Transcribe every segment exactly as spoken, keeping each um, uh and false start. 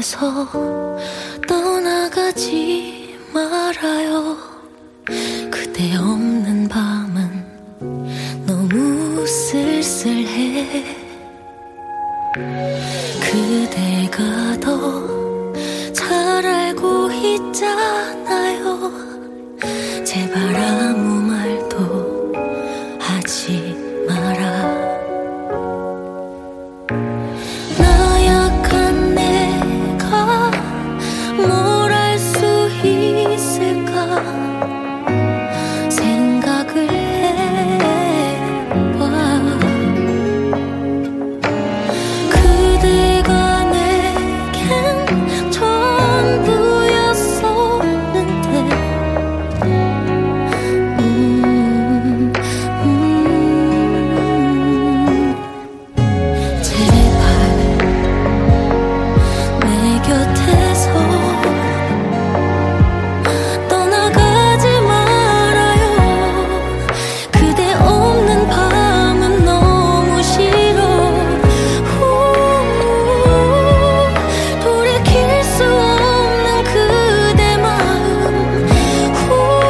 곁에서 떠나가지 말아요. 그대 없는 밤은 너무 쓸쓸해. 그대가 더 잘 알고 있잖아요. 제발 아무 말도 하지 마라. 나약한 내가 뭘 할 수 있을까 생각을 해봐. 그대가 내겐 전부였었는데 음, 음. 제발 내 곁에서 떠나가지 말아요. 그대 없는 밤은 너무 싫어. 후, 돌이킬 수 없는 그대 마음. 후,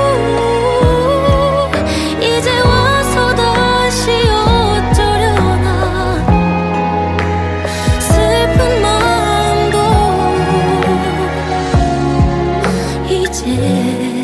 이제 와서 다시 어쩌려나. 슬픈 마음도 이제